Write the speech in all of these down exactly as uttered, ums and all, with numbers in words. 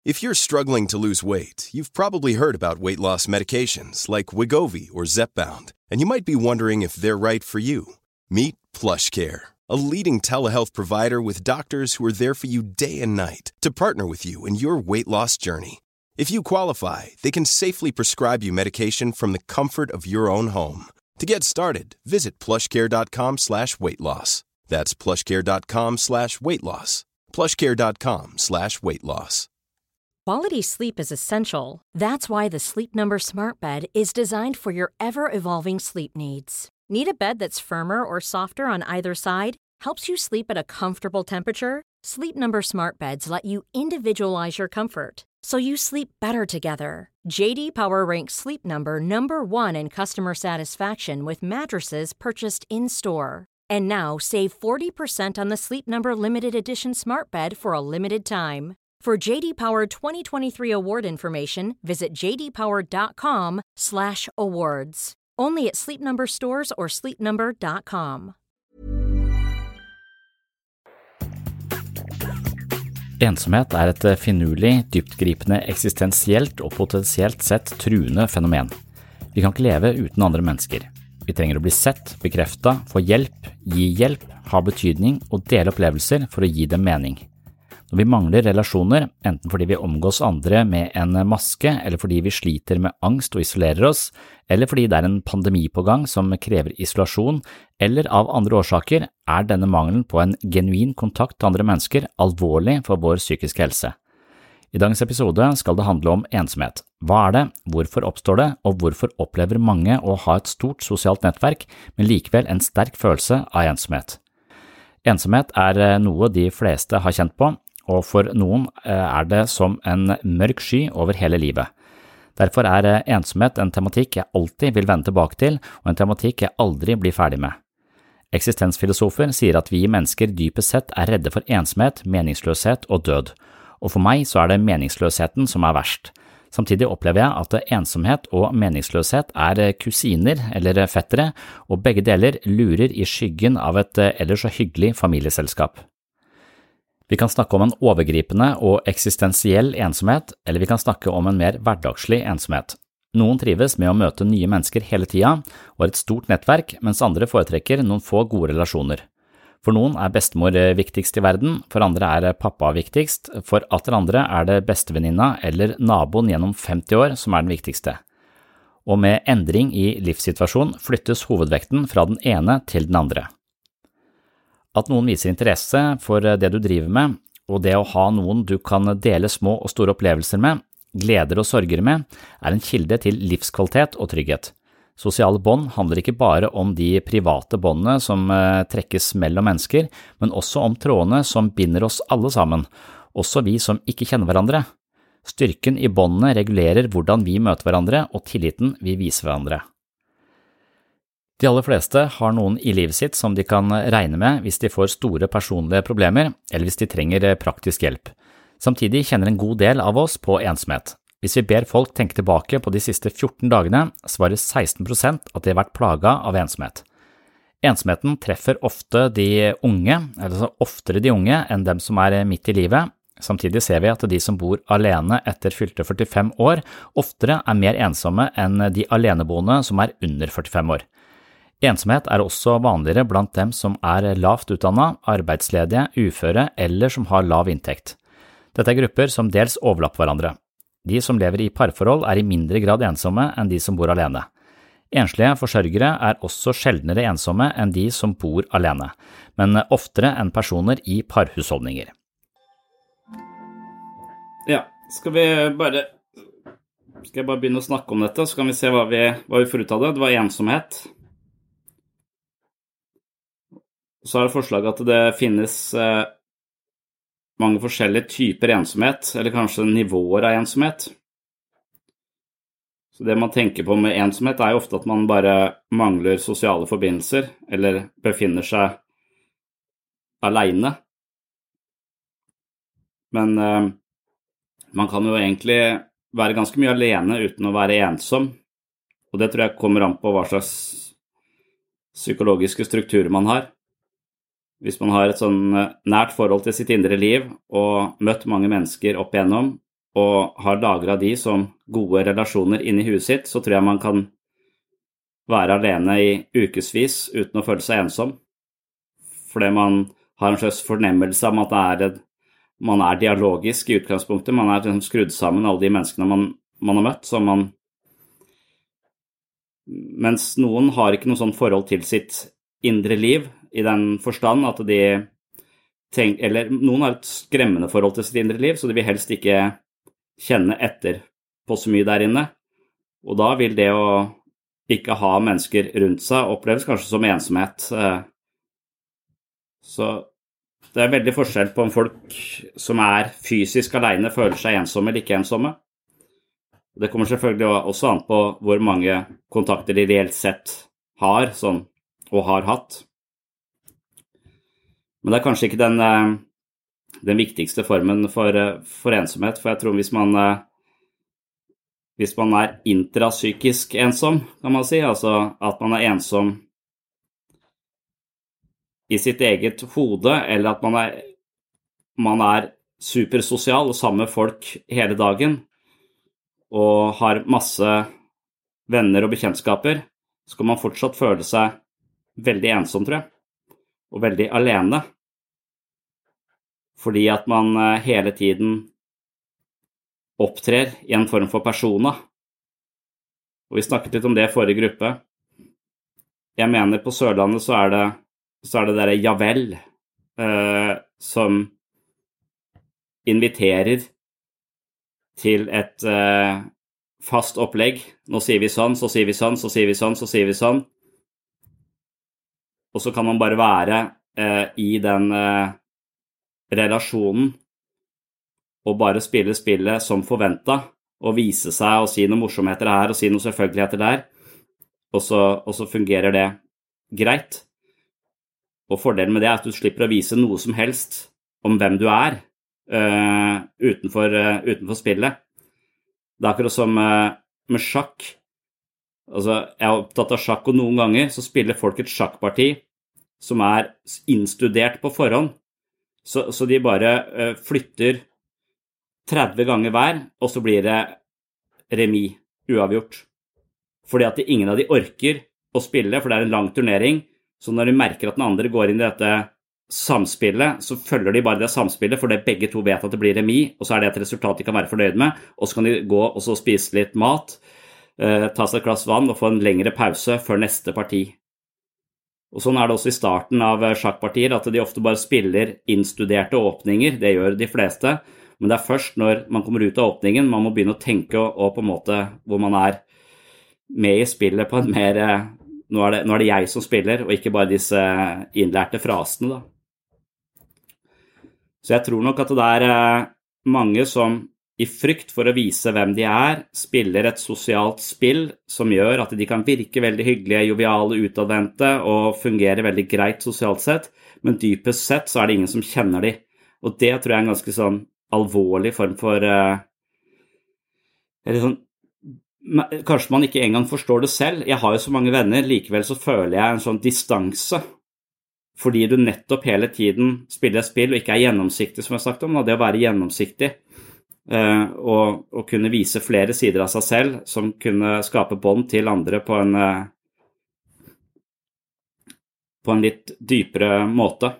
If you're struggling to lose weight, you've probably heard about weight loss medications like Wegovy or Zepbound, and you might be wondering if they're right for you. Meet PlushCare, a leading telehealth provider with doctors who are there for you day and night to partner with you in your weight loss journey. If you qualify, they can safely prescribe you medication from the comfort of your own home. To get started, visit plushcare.com slash weight loss. That's plushcare.com slash weight loss. plushcare.com slash weight loss. Quality sleep is essential. That's why the Sleep Number Smart Bed is designed for your ever-evolving sleep needs. Need a bed that's firmer or softer on either side? Helps you sleep at a comfortable temperature? Sleep Number Smart Beds let you individualize your comfort, so you sleep better together. J D Power ranks Sleep Number number one in customer satisfaction with mattresses purchased in-store. And now, save forty percent on the Sleep Number Limited Edition Smart Bed for a limited time. For J D Power twenty twenty-three award information, visit jdpower.com slash awards. Only at Sleep Number stores or sleep number dot com. Ensomhet er et finurlig, dyptgripende, eksistensielt og potensielt sett truende fenomen. Vi kan ikke leve uten andre mennesker. Vi trenger å bli sett, bekreftet, få hjelp, gi hjelp, ha betydning og dele opplevelser for å gi dem mening. Når vi mangler relasjoner, enten fordi vi omgås andre med en maske, eller fordi vi sliter med angst og isolerer oss, eller fordi det er en pandemi på gang som krever isolasjon, eller av andre årsaker, er denne mangelen på en genuin kontakt til andre mennesker alvorlig for vår psykiske helse. I dagens episode skal det handle om ensomhet. Hva er det, hvorfor oppstår det, og hvorfor opplever mange å ha et stort sosialt nettverk, men likevel en sterk følelse av ensomhet? Ensomhet er noe de fleste har kjent på, og for noen er det som en mørk sky over hele livet. Derfor er ensomhet en tematikk jeg alltid vil vende tilbake til, og en tematikk jeg aldri blir ferdig med. Eksistensfilosofer sier at vi mennesker dypest sett er redde for ensomhet, meningsløshet og død, og for meg så er det meningsløsheten som er verst. Samtidig opplever jeg at ensomhet og meningsløshet er kusiner eller fettere, og begge deler lurer i skyggen av et ellers så hyggelig familieselskap. Vi kan snakke om en overgripende og eksistensiell ensomhet, eller vi kan snakke om en mer hverdagslig ensomhet. Noen trives med å møte nye mennesker hele tida og har et stort nettverk, mens andre foretrekker noen få gode relasjoner. For noen er bestemor viktigst i verden, for andre er pappa viktigst, for atter andre er det bestevenninna eller naboen gjennom femti år som er den viktigste. Og med endring i livssituasjon flyttes hovedvekten fra den ene til den andre. At noen viser interesse for det du driver med, og det å ha noen du kan dele små og store opplevelser med, gleder og sorger med, er en kilde til livskvalitet og trygghet. Sosiale bånd handler ikke bare om de private båndene som trekkes mellom mennesker, men også om trådene som binder oss alle sammen, også vi som ikke kjenner hverandre. Styrken i båndene regulerer hvordan vi møter hverandre og tilliten vi viser hverandre. De aller fleste har noen i livet sitt som de kan regne med hvis de får store personlige problemer, eller hvis de trenger praktisk hjelp. Samtidig kjenner en god del av oss på ensomhet. Hvis vi ber folk tenke tilbake på de siste fjorten dagene, svarer seksten prosent at de har vært plaget av ensomhet. Ensomheten treffer ofte de unge, eller oftere de unge enn dem som er midt i livet. Samtidig ser vi at de som bor alene etter fylte førtifem år, oftere er mer ensomme enn de aleneboende som er under førtifem år. Ensomhet er også vanligere blant dem som er lavt utdannet, arbeidsledige, uføre eller som har lav inntekt. Dette er grupper som dels overlapper hverandre. De som lever i parforhold er i mindre grad ensomme enn de som bor alene. Enslige forsørgere er også sjeldnere ensomme enn de som bor alene, men oftere enn personer i parhusholdninger. Ja, skal vi bare, skal jeg bare begynne å snakke om dette, så kan vi se hva vi, hva vi får ut av det. Det var ensomhet. Så er det forslaget at det finnes eh, mange forskjellige typer ensomhet, eller kanskje nivåer av ensomhet. Så det man tenker på med ensomhet er jo ofte at man bare mangler sosiale forbindelser, eller befinner seg alene. Men eh, man kan jo egentlig være ganske mye alene uten å være ensom, og det tror jeg kommer an på hva slags psykologiske strukturer man har. Hvis man har et sånn nært forhold til sitt indre liv og møtt mange mennesker opp igjennom, og har lagret de som gode relasjoner inne i huset sitt, så tror jeg man kan være alene i ukesvis uten å føle seg ensom. Fordi man har en slags fornemmelse av at det er et, man er dialogisk i utgangspunktet, man er liksom skrudd sammen alle de menneskene man, man har møtt, så man, mens noen har ikke noe sånt forhold til sitt indre liv, i den forstand at de tenk, eller noen har et skremmende forhold til sitt indre liv, så de vil helst ikke kjenne etter på så mye der inne, og da vil det å ikke ha mennesker rundt seg oppleves kanskje som ensomhet. Så det er veldig forskjell på om folk som er fysisk alene føler seg ensomme eller ikke ensomme. Det kommer selvfølgelig også an på hvor mange kontakter de reelt sett har, sånn, og har hatt. Men det er kanskje ikke den, den viktigste formen for, for ensomhet, for jeg tror hvis man, hvis man er intrapsykisk ensom, kan man si, altså at man er ensom i sitt eget hode, eller at man er, man er supersosial og sammen med folk hele dagen, og har masse venner og bekjentskaper, så kan man fortsatt føle seg veldig ensom, tror jeg, og veldig alene. Fordi at man hele tiden opptrer i en form for persona. Og vi snakket litt om det i forrige gruppe. Jeg mener på Sørlandet så er det, så er det der Javel eh, som inviterer til et eh, fast opplegg. Nå sier vi sånn, så sier vi sånn, så sier vi sånn, så sier vi sånn. Og så kan man bare være eh, i den eh, relasjonen og bare spille spillet som forventet, og vise seg og si noen morsomheter her og si noen selvfølgeligheter der, og så, og så fungerer det greit. Og fordelen med det er at du slipper å vise noe som helst om hvem du er uh, utenfor, uh, utenfor spillet. Det er akkurat som uh, med sjakk. Altså, jeg er opptatt av sjakk, og noen ganger så spiller folk et sjakkparti som er innstudert på forhånd. Så, så de bare uh, flytter tretti ganger hver, og så blir det remis, uavgjort. Fordi at ingen av de orker å spille, for det er en lang turnering, så når de merker at den andre går inn i dette samspillet, så følger de bare det samspillet, for det begge to vet at det blir remis, og så er det et resultat de kan være fornøyd med, og så kan de gå og så spise litt mat, uh, ta seg et glass vann og få en lengre pause før neste parti. Og sånn er det også i starten av sjakkpartier, at de ofte bare spiller innstuderte åpninger, det gjør de fleste, men det er først når man kommer ut av åpningen, man må begynne å tenke og, og på en måte hvor man er med i spillet på en mer, nå er, det, nå er det jeg som spiller, og ikke bare disse innlærte frasene da. Så jeg tror nok at det er mange som i frykt for å vise hvem de er, spiller et sosialt spill som gjør at de kan virke veldig hyggelige, joviale, utadvendte og fungere veldig greit sosialt sett, men dypest sett så er det ingen som kjenner de. Og det tror jeg er en ganske sånn alvorlig form for uh, eller sånn, kanskje man ikke engang forstår det selv. Jeg har jo så mange venner, likevel så føler jeg en sånn distanse, fordi du nettopp hele tiden spiller et spill og ikke er gjennomsiktig, som jeg har sagt om, og det å være gjennomsiktig uh, og, og kunne vise flere sider av seg selv, som kunne skape bånd til andre på en uh, på en litt dypere måte.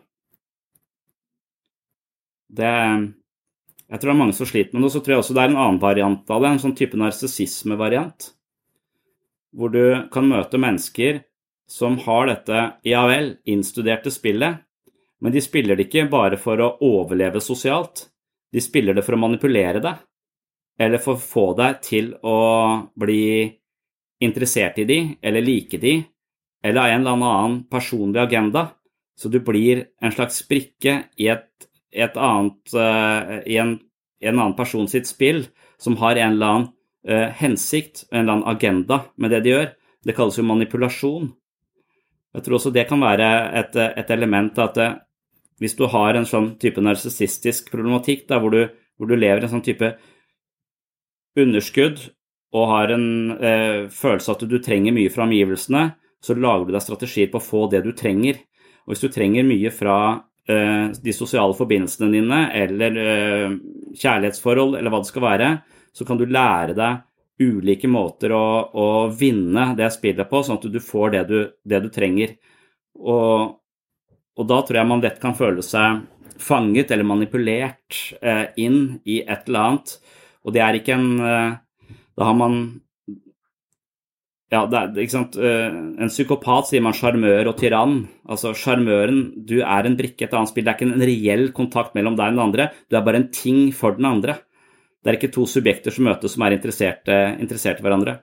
Det Jeg tror det er mange som sliter med det, og så tror jeg også det er en annen variant av det, en sånn type narsissisme-variant, hvor du kan møte mennesker som har dette, ja vel, innstuderte spillet, men de spiller det ikke bare for å overleve sosialt, de spiller det for å manipulere deg, eller for å få deg til å bli interessert i de, eller like de, eller av en eller annen personlig agenda, så du blir en slags brikke i et et annet, uh, i en, en annen person sitt spill, som har en eller annen uh, hensikt, en eller annen agenda med det de gjør. Det kalles jo manipulasjon. Jeg tror også det kan være et, et element at uh, hvis du har en sånn type narsissistisk problematikk, da, hvor, du, hvor du lever en sånn type underskudd, og har en uh, følelse at du trenger mye fra omgivelsene, så lager du deg strategier på å få det du trenger. Og hvis du trenger mye fra uh, de sosiale forbindelsene dine, eller uh, kjærlighetsforhold, eller hva det skal være, så kan du lære deg ulike måter å, å vinne det spillet på, sånn at du får det du, det du trenger. Og, og da tror jeg man lett kan føle seg fanget eller manipulert uh, inn i et eller annet, og det er ikke en... Uh, da har man... Ja, det er, ikke sant, en psykopat sier man charmør og tyrann. Altså, charmøren, du er en brikke i et annet spill. Det er ikke en reell kontakt mellom deg og den andre. Du er bare en ting for den andre. Det er ikke to subjekter som møtes som er interessert, interessert i hverandre.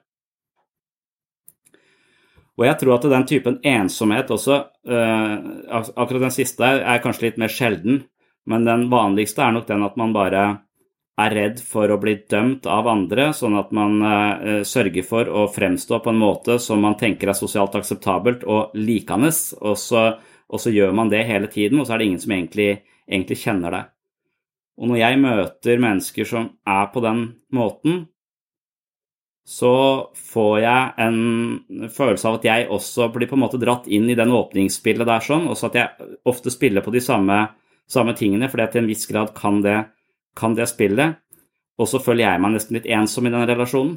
Og jeg tror at den typen ensomhet også, akkurat den siste er kanskje litt mer sjelden, men den vanligste er nok den at man bare er redd for å bli dømt av andre, sånn at man uh, sørger for å fremstå på en måte som man tenker er sosialt akseptabelt og likende, og så, og så gjør man det hele tiden, og så er det ingen som egentlig, egentlig kjenner det. Og når jeg møter mennesker som er på den måten, så får jeg en følelse av at jeg også blir på en måte dratt inn i den åpningsspillet der sånn, og så at jeg ofte spiller på de samme, samme tingene, fordi at til en viss grad kan det kan det spille, og så føler jeg meg nesten litt ensom i den relasjonen.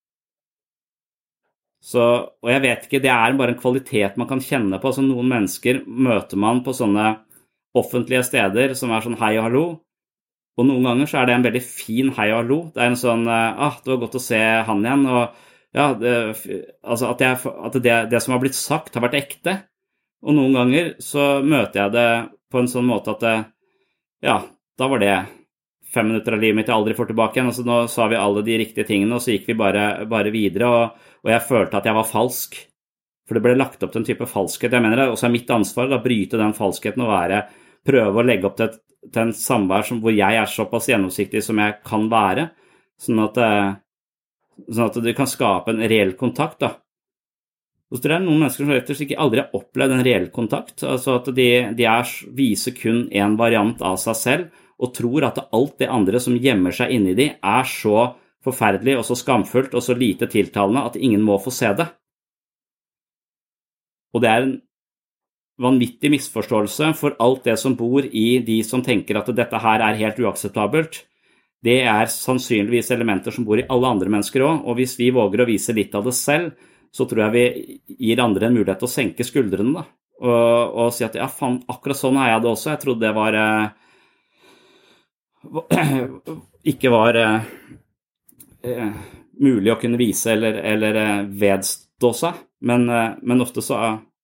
Så, og jeg vet ikke, det er bare en kvalitet man kan kjenne på, altså noen mennesker møter man på sånne offentlige steder som er sånn hei og hallo, og noen ganger så er det en veldig fin hei og hallo, det er en sånn, ah, det var godt å se han igjen, og ja, det, altså at, jeg, at det, det som har blitt sagt har vært ekte, og noen ganger så møter jeg det på en sånn måte at det, ja, da var det fem minutter av livet mitt jeg aldri får tilbake igjen, altså nå sa vi alle de riktige tingene, og så gikk vi bare, bare videre, og, og jeg følte at jeg var falsk, for det ble lagt opp til en type falskhet, jeg mener det, og så er mitt ansvar å bryte den falskheten og være, prøve å legge opp til, et, til en samvær som, hvor jeg er såpass gjennomsiktig som jeg kan være, sånn at, sånn at du kan skape en reell kontakt da. Og så tror jeg noen mennesker som rett og slett ikke aldri har opplevd en reell kontakt, altså at de, de er, viser kun en variant av seg selv, og tror at alt det andre som gjemmer seg inni de er så forferdelig og så skamfullt og så lite tiltalende at ingen må få se det. Og det er en vanvittig misforståelse for alt det som bor i de som tenker at dette her er helt uakseptabelt. Det er sannsynligvis elementer som bor i alle andre mennesker også, og hvis vi våger å vise litt av det selv, så tror jeg vi gir andre en mulighet til å senke skuldrene da, og, og si at ja, faen, akkurat sånn er jeg det også. Jeg trodde det var... ikke var eh, eh, mulig å kunne vise eller, eller eh, vedstå seg, men, eh, men ofte så,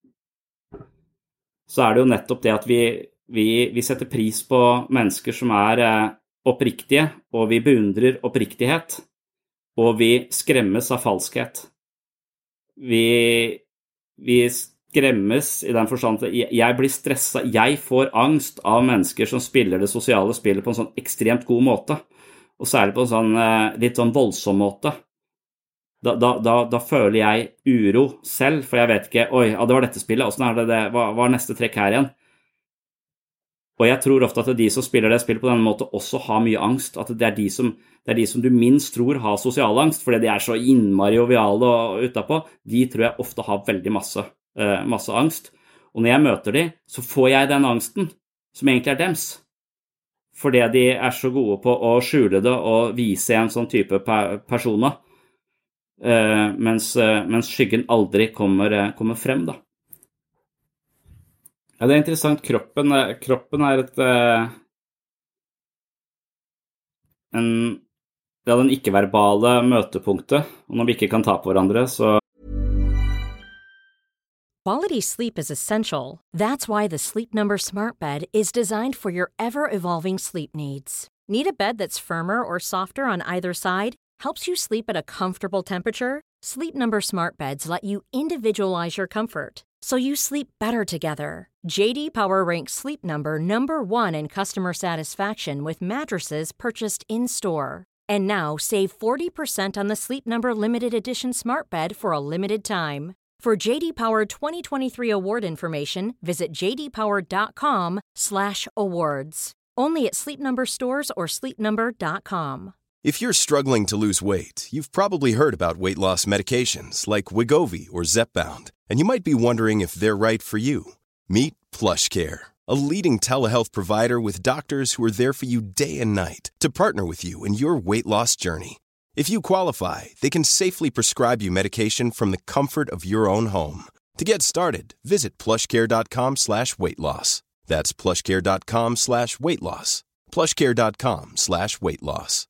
så er det jo nettopp det at vi, vi, vi setter pris på mennesker som er eh, oppriktige, og vi beundrer oppriktighet, og vi skremmes av falskhet. Vi, vi skremmes i den forstand at jeg blir stresset, jeg får angst av mennesker som spiller det sosiale spillet på en sånn ekstremt god måte, og særlig på en sånn litt sånn voldsom måte. Da, da, da, da føler jeg uro selv, for jeg vet ikke, oi, ja, det var dette spillet, hvordan er det det, hva, hva er neste trekk her igjen? Og jeg tror ofte at de som spiller det spillet på denne måten også har mye angst, at det er de som, det er de som du minst tror har sosial angst, fordi de er så innmari joviale og utapå, de tror jeg ofte har veldig masse masse angst, og når jeg møter de, så får jeg den angsten som egentlig er dems, fordi de er så gode på å skjule det og vise en sånn type personer, uh, mens, uh, mens skyggen aldri kommer, uh, kommer frem da. Ja, det er interessant, kroppen, uh, kroppen er et uh, en, ja, den ikke-verbale møtepunktet, og når vi ikke kan ta på hverandre, så Quality sleep is essential. That's why the Sleep Number Smart Bed is designed for your ever-evolving sleep needs. Need a bed that's firmer or softer on either side? Helps you sleep at a comfortable temperature? Sleep Number Smart Beds let you individualize your comfort, so you sleep better together. J D Power ranks Sleep Number number one in customer satisfaction with mattresses purchased in-store. And now, save forty percent on the Sleep Number Limited Edition Smart Bed for a limited time. For J D Power twenty twenty-three award information, visit j d power dot com slash awards. Only at Sleep Number stores or sleep number dot com. If you're struggling to lose weight, you've probably heard about weight loss medications like Wegovy or Zepbound, and you might be wondering if they're right for you. Meet PlushCare, a leading telehealth provider with doctors who are there for you day and night to partner with you in your weight loss journey. If you qualify, they can safely prescribe you medication from the comfort of your own home. To get started, visit plushcare.com slash weight loss. That's plushcare.com slash weight loss. plushcare.com slash weight loss.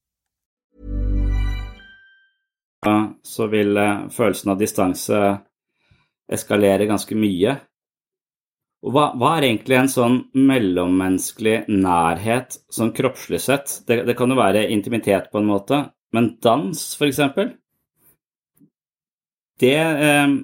Så vil følelsen av distanse eskalere ganske mye. Og hva, hva er egentlig en sånn mellommenneskelig nærhet, sånn kroppslig sett? Det, det kan jo være intimitet på en måte, men dans for eksempel, det eh,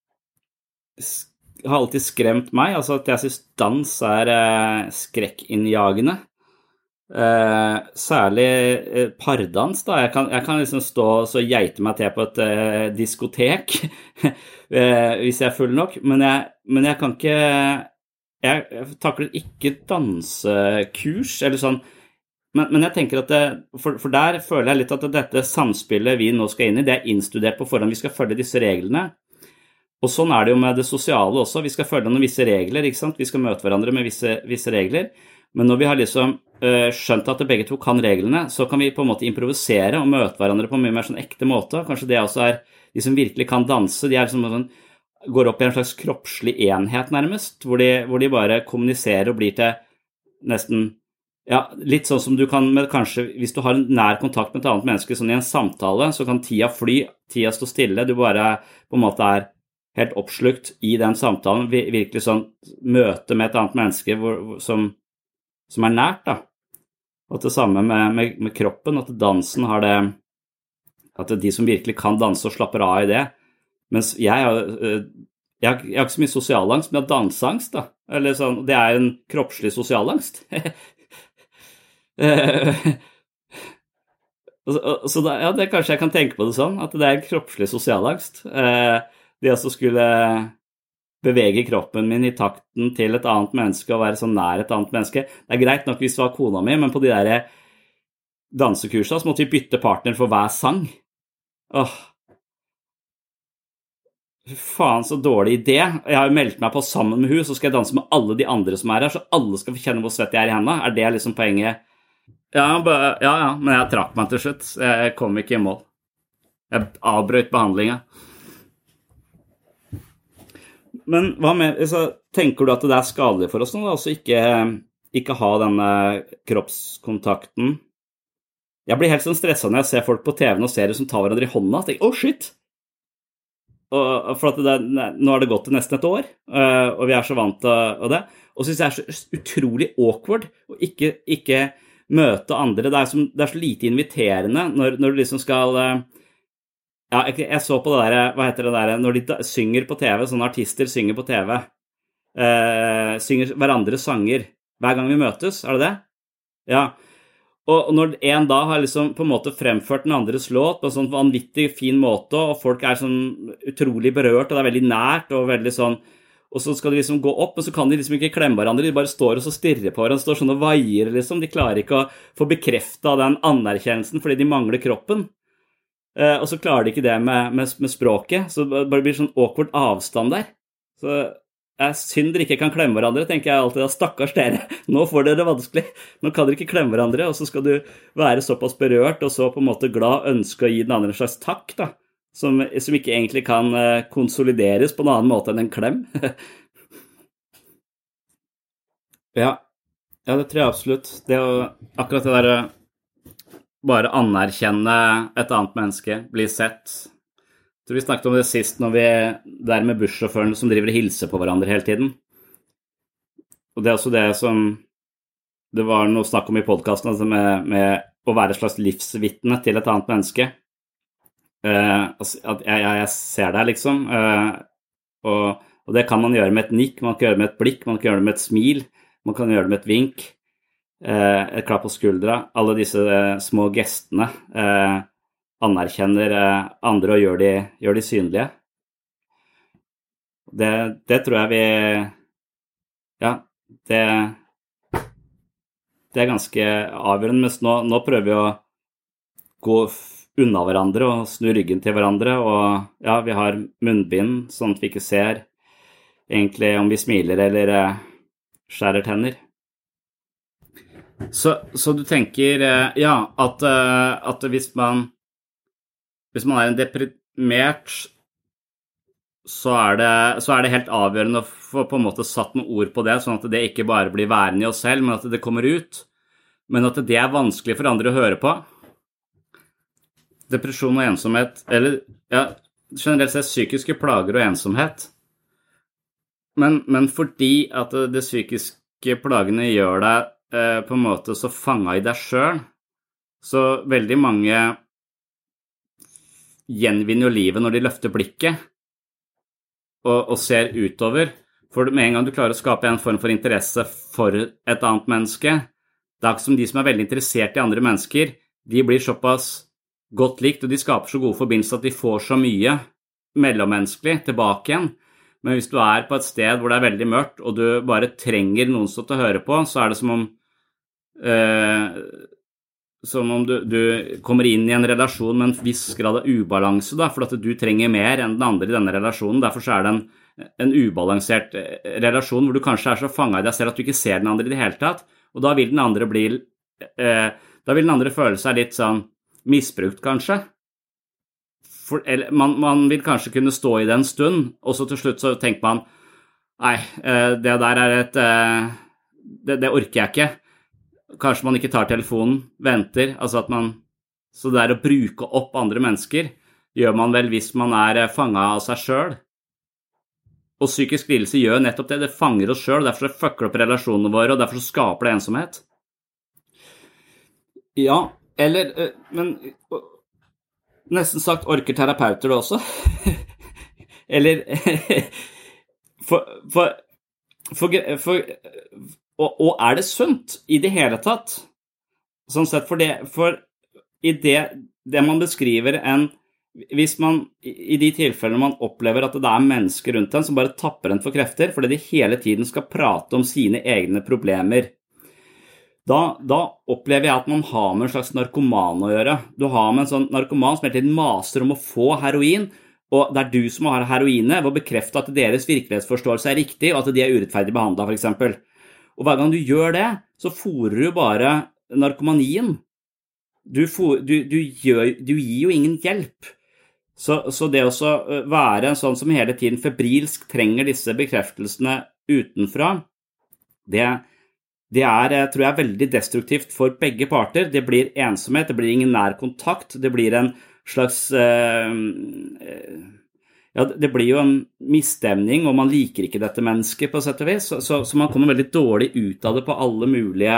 har alltid skremt meg, altså at jeg synes dans er eh, skrekkinnjagende. Eh, særlig eh, pardans da, jeg kan, jeg kan liksom stå så geite meg til på et eh, diskotek eh, hvis jeg er full nok, men jeg, men jeg kan ikke, jeg, jeg takler ikke dansekurs eller sånn, men, men jeg tenker at det, for, for der føler jeg litt at dette samspillet vi nå skal inn i, det er innstudert på forhånd, vi skal følge disse reglene, og sånn er det jo med det sosiale også, vi skal følge noen visse regler, ikke sant? Vi skal møte hverandre med visse, visse regler, men når vi har liksom uh, skjønt at begge to kan reglene, så kan vi på en måte improvisere og møte hverandre på en mye mer sånn ekte måte. Kanskje det også er de som virkelig kan danse, de er liksom sånn, går opp i en slags kroppslig enhet nærmest, hvor de, hvor de bare kommuniserer og blir til nesten, ja, litt sånn som du kan, med kanskje hvis du har en nær kontakt med et annet menneske, sånn i en samtale, så kan tida fly, tida stå stille, du bare på en måte er helt oppslukt i den samtalen, virkelig sånn møte med et annet menneske hvor, som som er nært da, og det samme med, med, med kroppen, at dansen har det, at det er de som virkelig kan danse og slapper av i det, mens jeg har, jeg har, jeg har ikke så mye sosialangst, men jeg har danseangst da, eller sånn, det er en kroppslig sosialangst. Så da, ja, det kanskje jeg kan tenke på det sånn, at det er en kroppslig sosialangst. Det også skulle bevege kroppen min i takten til et annet menneske og være så nær et annet menneske. Det er greit nok hvis det var kona mi, men på de der dansekursene så måtte vi bytte partner for hver sang. Åh. Faen, så dårlig idé. Jeg har jo meldt meg på sammen med hun, så skal jeg danse med alle de andre som er her, så alle skal få kjenne hvor svett jeg er i hendene. Er det liksom poenget? Ja, ja, ja, men jeg trakk meg til slutt. Jeg kom ikke i mål. Jeg avbrøt behandlingen. Men hva med, så tenker du at det er skadelig for oss nå, da? Altså ikke, ikke ha denne kroppskontakten? Jeg blir helt sånn stresset når jeg ser folk på T V og serier som tar hverandre i hånda, og tenker, åh, oh, shit! Og, for at det, nå har det gått til nesten et år, og vi er så vant til det, og synes jeg er så utrolig awkward å ikke, ikke møte andre. Det er, som, det er så lite inviterende når, når du liksom skal... Ja, jeg, jeg så på det der, hva heter det der, når de da, synger på T V, sånne artister synger på T V, eh, synger hverandres sanger hver gang vi møtes, er det det? Ja, og, og når en da har liksom på en måte fremført den andres låt på en sånn vanvittig fin måte, og folk er sånn utrolig berørt, og det er veldig nært, og veldig sånn, og så skal de liksom gå opp, men så kan de liksom ikke klemme hverandre, de bare står og så stirrer på hverandre, står sånn og veier liksom, de klarer ikke å få bekreftet den anerkjennelsen, fordi de mangler kroppen. Uh, og så klarer de ikke det med, med, med språket, så det bare blir sånn awkward avstand der. Så jeg synd dere ikke kan klemme hverandre, tenker jeg alltid, stakkars dere, nå får dere det vanskelig, nå kan dere ikke klemme hverandre, og så skal du være såpass berørt, og så på en måte glad ønske å gi den andre en slags takk, da, som, som ikke egentlig kan uh, konsolideres på en annen måte enn en klem. ja. ja, det tror jeg absolutt. Det er jo akkurat det der... bare anerkjenne et annet menneske, bli sett. Jeg tror vi snakket om det sist når vi der med bussjåføren som driver og hilser på hverandre hele tiden. Og det er også det som det var noe snakk om i podcasten, altså med, med å være et slags livsvittne til et annet menneske. Uh, at jeg, jeg, jeg ser deg liksom, uh, og, og det kan man gjøre med et nikk, man kan gjøre det med et blikk, man kan gjøre det med et smil, man kan gjøre det med et vink. Eh, et klapp på skuldra, alle disse eh, små gestene eh, anerkjenner eh, andre og gjør de, gjør de synlige. Det, det tror jeg vi, ja, det, det er ganske avgjørende, mens nå, nå prøver vi å gå unna hverandre og snu ryggen til hverandre, og ja, vi har munnbind, sånn at vi ikke ser egentlig om vi smiler eller eh, skjærer tenner. Så, så du tenker, ja, at, at hvis man, hvis man er en deprimert, så er det, så er det helt avgjørende å få på en måte satt noen ord på det, sånn at det ikke bare blir værende i oss selv, men at det kommer ut, men at det er vanskelig for andre å høre på. Depresjon og ensomhet, eller ja, generelt sett psykiske plager og ensomhet, men, men fordi at det, det psykiske plagene gjør deg eh, på en måte så fanget i deg selv, så veldig mange gjenvinner jo livet når de løfter blikket og, og ser utover, for med en gang du klarer å skape en form for interesse for et annet menneske, det er ikke som de som er veldig interessert i andre mennesker, de blir såpass godt likt, og de skaper så gode forbindelser at de får så mye mellommenneskelig tilbake igjen. Men hvis du er på et sted hvor det er veldig mørkt, og du bare trenger noen som til å høre på, så er det som om, eh, som om du, du kommer inn i en relasjon med en viss grad av ubalanse, da, for at du trenger mer enn den andre i denne relasjonen. Derfor så er det en, en ubalansert relasjon hvor du kanskje er så fanget i deg selv at du ikke ser den andre i det hele tatt, og da vil den andre bli, eh, da vil den andre føle seg litt sånn misbrukt kanskje. For, eller, man, man vil kanskje kunne stå i det en stund, og så til slutt så tenker man, nei, det der er et, det, det orker jeg ikke. Kanskje man ikke tar telefonen, venter, altså at man, så det er å bruke opp andre mennesker, gjør man vel hvis man er fanget av seg selv. Og psykisk lidelse gjør nettopp det, det fanger oss selv, og derfor så fucker opp relasjonene våre, og derfor så skaper det ensomhet. Ja, eller, men nesten sagt orker terapeuter det også. Eller, for, for, for, for og, og er det sunt i det hele tatt? Sånn sett, for det, for i det, det man beskriver en, hvis man, i de tilfellene man opplever at det er mennesker rundt en som bare tapper en for krefter, fordi de hele tiden skal prate om sine egne problemer, Da, da opplever jeg at man har med en slags narkoman å gjøre. Du har med en sånn narkoman som hele tiden maser om å få heroin, og det er du som har heroinet, ved å bekrefte at deres virkelighetsforståelse er riktig, og at de er urettferdig behandlet, for eksempel. Og hver gang du gjør det, så fôrer du bare narkomanien. Du, for, du, du, gjør, du gir jo ingen hjelp. Så, så det å være en sånn som hele tiden febrilsk trenger disse bekreftelsene utenfra, det er Det er, tror jeg, veldig destruktivt for begge parter. Det blir ensomhet, det blir ingen nær kontakt, det blir en slags, eh, ja, det blir jo en misstemning, og man liker ikke dette mennesket på sett og vis, så, så, så man kommer veldig dårlig ut av det på alle mulige,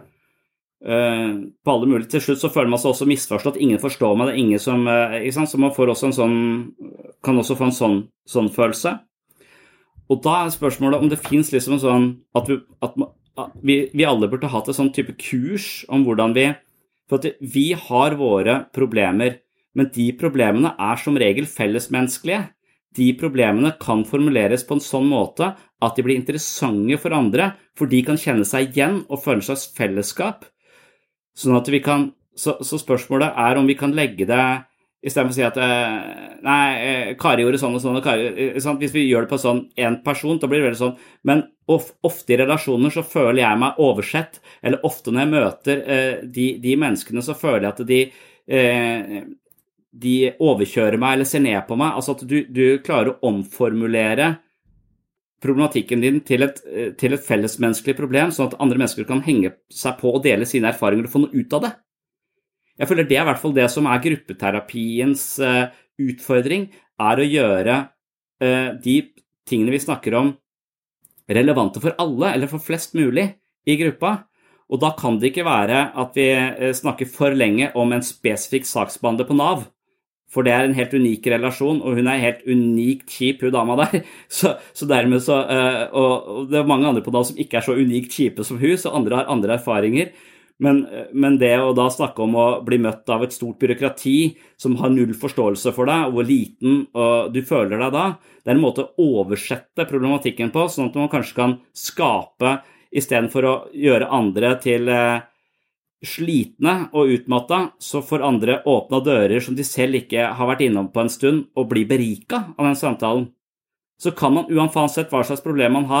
eh, på alle mulige, til slutt så føler man seg også misforstått, ingen forstår meg, det er ingen som, eh, ikke sant, så man får også en sånn, kan også få en sånn, sånn følelse. Og da er spørsmålet om det finnes liksom en sånn, at, vi, at man, Vi, vi alle burde hatt et sånn type kurs om hvordan vi, for at vi har våre problemer, men de problemene er som regel fellesmenneskelige. De problemene kan formuleres på en sånn måte at de blir interessante for andre, for de kan kjenne seg igjen og føle en slags fellesskap. Sånn at vi kan, så, så spørsmålet er om vi kan legge det, i stedet for å si at nei, Kari gjorde sånn og sånn, og Kari, sånn, hvis vi gjør det på sånn en person, da blir det veldig sånn, men of, ofte i relasjoner så føler jeg meg oversett, eller ofte når jeg møter eh, de, de menneskene så føler jeg at de, eh, de overkjører meg eller ser ned på meg, altså at du, du klarer å omformulere problematikken din til et, til et fellesmenneskelig problem, sånn at andre mennesker kan henge seg på og dele sine erfaringer og få noe ut av det. Jeg føler det er i hvert fall det som er gruppeterapiens uh, utfordring, er å gjøre uh, de tingene vi snakker om relevante for alle, eller for flest mulig i gruppa. Og da kan det ikke være at vi uh, snakker for lenge om en spesifikk saksbehandler på Nav, for det er en helt unik relasjon, og hun er helt unikt kjip, hun dama der. Så, så dermed så, uh, og, og det er mange andre på Nav som ikke er så unikt kjipe som hun, så andre har andre erfaringer. Men, men det å da snakke om å bli møtt av et stort byråkrati som har null forståelse for deg, og hvor liten og du føler deg da, det er en måte å oversette problematikken på, sånn at man kanskje kan skape, i stedet for å gjøre andre til eh, slitne og utmattet, så får andre åpne dører som de selv ikke har vært innom på en stund, og bli beriket av den samtalen. Så kan man uansett hva slags problem man har,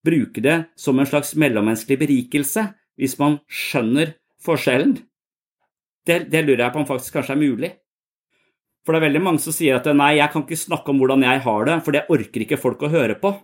bruke det som en slags mellommenneskelig berikelse, hvis man skjønner forskjellen. Det, det lurer jeg på om faktisk kanskje er mulig. For det er veldig mange som sier at nei, jeg kan ikke snakke om hvordan jeg har det, for det orker ikke folk å høre på.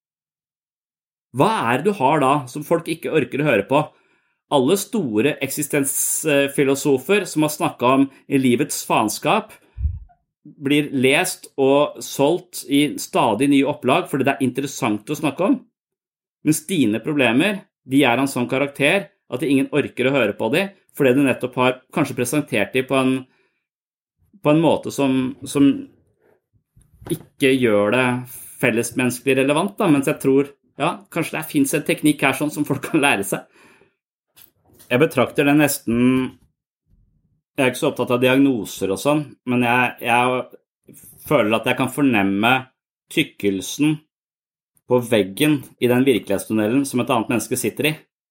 Hva er det du har da, som folk ikke orker å høre på? Alle store eksistensfilosofer som har snakket om i livets faenskap, blir lest og solgt i stadig nye opplag, fordi det er interessant å snakke om. Mens dine problemer, de er en sånn karakter at ingen orker å høre på dem, fordi du nettopp har kanskje presentert dem på en, på en måte som, som ikke gjør det fellesmenneskelig relevant, da. Mens jeg tror, ja, kanskje det finnes en teknikk her sånn som folk kan lære seg. Jeg betrakter det nesten, jeg er ikke så opptatt av diagnoser og sånn, men jeg, jeg føler at jeg kan fornemme tykkelsen på veggen i den virkelighetstunnelen som et annet menneske sitter i.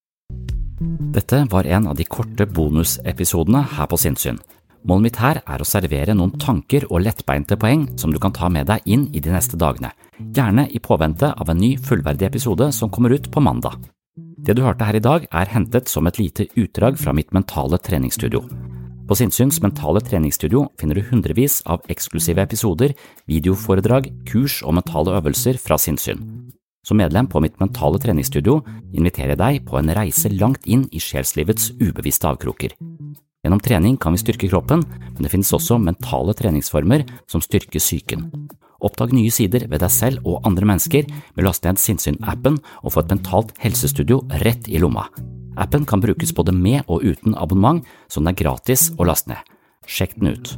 Dette var en av de korte bonusepisodene her på Sinnsyn. Målet mitt her er å servere noen tanker og lettbeinte poeng som du kan ta med deg inn i de neste dagene, gjerne i påvente av en ny fullverdig episode som kommer ut på mandag. Det du hørte her i dag er hentet som et lite utdrag fra mitt mentale treningsstudio. På Sinnsyns mentale treningsstudio finner du hundrevis av eksklusive episoder, videoforedrag, kurs og mentale øvelser fra Sinnsyn. Som medlem på mitt mentale treningsstudio inviterer jeg deg på en reise langt inn i sjelslivets ubevisste avkroker. Gjennom trening kan vi styrke kroppen, men det finnes også mentale treningsformer som styrker psyken. Oppdag nye sider ved deg selv og andre mennesker med å laste ned Sinnsyn-appen og få et mentalt helsestudio rett i lomma. Appen kan brukes både med og uten abonnement, så den er gratis å laste ned. Sjekk den ut.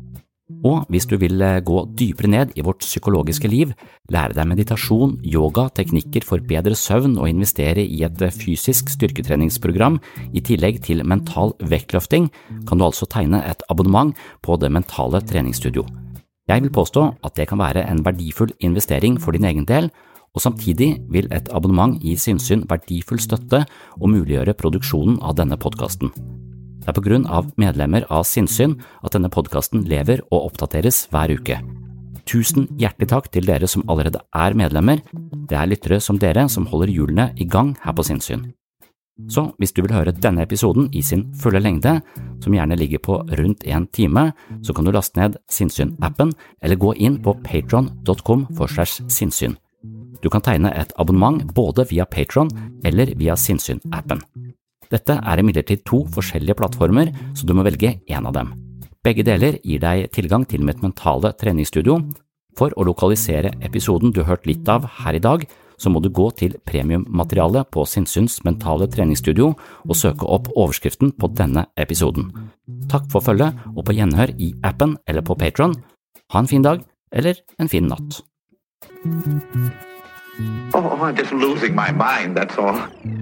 Og hvis du vil gå dypere ned i vårt psykologiske liv, lære deg meditasjon, yoga, teknikker for bedre søvn og investere i et fysisk styrketreningsprogram i tillegg til mental vektløfting, kan du altså tegne et abonnement på det mentale treningsstudio. Jeg vil påstå at det kan være en verdifull investering for din egen del, og samtidig vil et abonnement gi Sinnsyn verdifull støtte og muliggjøre produksjonen av denne podcasten. Det er på grunn av medlemmer av Sinnsyn at denne podcasten lever og oppdateres hver uke. Tusen hjertelig takk til dere som allerede er medlemmer. Det er lyttere som dere som holder hjulene i gang her på Sinnsyn. Så hvis du vil høre denne episoden i sin fulle lengde, som gjerne ligger på rundt en time, så kan du laste ned Sinnsyn-appen eller gå inn på patreon dot com slash sinnssyn. Du kan tegne et abonnement både via Patreon eller via Sinnsyn-appen. Dette er imidlertid to forskjellige plattformer, så du må velge en av dem. Begge deler gir deg tilgang til mitt mentale treningsstudio. For å lokalisere episoden du har hørt litt av her i dag, så må du gå til premiummaterialet på Sinnsyns mentale treningsstudio og søke opp overskriften på denne episoden. Takk for følget, og på gjenhør i appen eller på Patreon. Ha en fin dag, eller en fin natt. Oh, I'm just losing my mind, that's all.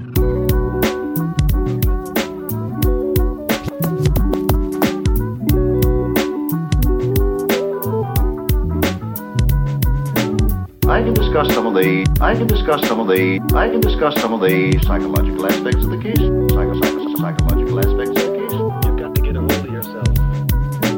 I can discuss some of the I can discuss some of the I can discuss some of the psychological aspects of the case. Psycho, psycho, psychological aspects of the case. You've got to get a hold of yourself.